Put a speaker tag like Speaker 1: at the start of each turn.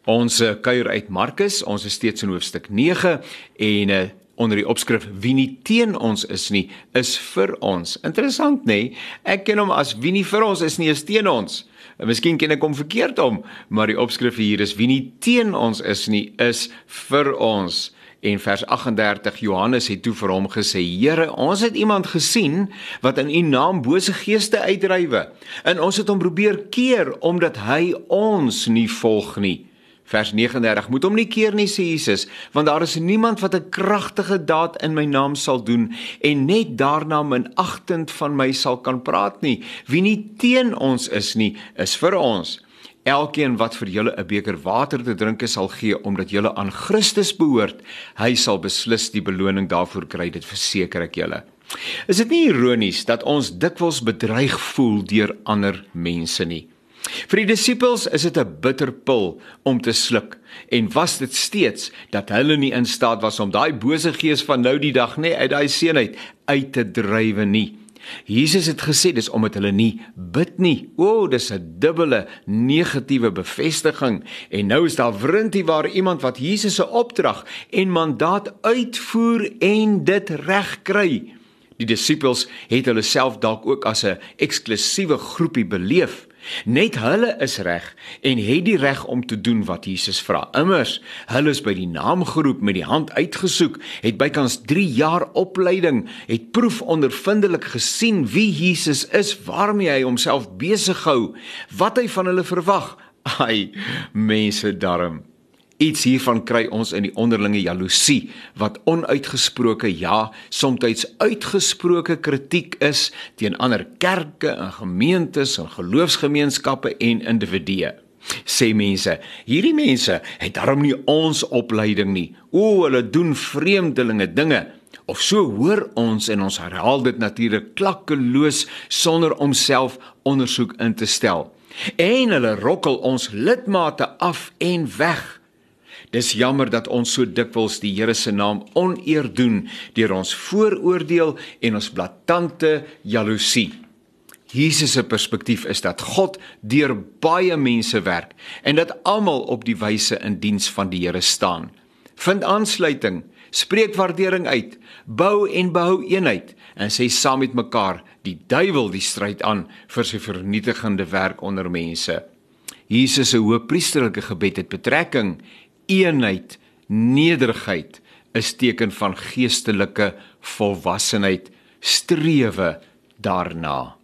Speaker 1: Ons kuier uit Markus, ons is steeds in hoofstuk 9 en onder die opskrif wie nie teen ons is nie, is vir ons. Interessant, nê? Ek ken hom as wie nie vir ons is nie, is teen ons. Miskien ken ek hom verkeerd om, maar die opskrif hier is wie nie teen ons is nie, is vir ons. En vers 38, Johannes het toe vir hom gesê, Here, ons het iemand gesien wat in u naam bose geeste uitdrywe, en ons het hom probeer keer, omdat hy ons nie volg nie. Vers 39, moet hom nie keer nie, sê Jesus, want daar is niemand wat 'n kragtige daad in my naam sal doen, en net daarna minagtend van my sal kan praat nie. Wie nie teen ons is nie, is vir ons. Elkeen wat vir julle 'n beker water te drink sal gee, omdat julle aan Christus behoort, hy sal beslis die beloning daarvoor kry, dit verseker ek julle. Is dit nie ironies dat ons dikwels bedreig voel deur ander mense nie? Vir die disippels is dit 'n bitter pil om te sluk, en was dit steeds dat hulle nie in staat was om daai bose gees van nou die dag uit daai seun uit te drywe nie. Jesus het gesê dis omdat hulle nie bid nie. Dis 'n dubbele negatiewe bevestiging. En nou is daar wrintie waar iemand wat Jesus se opdrag en mandaat uitvoer en dit reg kry. Die disippels het hulle self dalk ook as 'n eksklusiewe groepie beleef. Net hulle is reg en het die reg om te doen wat Jesus vra. Immers, hulle is by die naam geroep, met die hand uitgesoek, het bykans 3 jaar opleiding, het proefondervindelik gesien wie Jesus is, waarmee hy homself besig hou, wat hy van hulle verwag. Ai, mense darm. Iets hiervan kry ons in die onderlinge jaloesie, wat onuitgesproke, ja, soms uitgesproke kritiek is teen ander kerke en gemeentes en geloofsgemeenskappe en individue. Sê mense, hierdie mense het daarom nie ons opleiding nie. Hulle doen vreemdelinge dinge. Of so hoor ons en ons herhaal dit natuurlik klakkeloos sonder om self ondersoek in te stel. En hulle rokkel ons lidmate af en weg. Dis jammer dat ons so dikwels die Here se naam oneer doen deur ons vooroordeel en ons blaatante jaloesie. Jesus se perspektief is dat God deur baie mense werk en dat almal op die wyse in diens van die Here staan. Vind aansluiting, spreek waardering uit, bou en behou eenheid en sê saam met mekaar die duiwel die stryd aan vir sy vernietigende werk onder mense. Jesus se hoëpriesterlike gebed het betrekking. Eenheid, nederigheid is teken van geestelike volwassenheid, strewe daarna.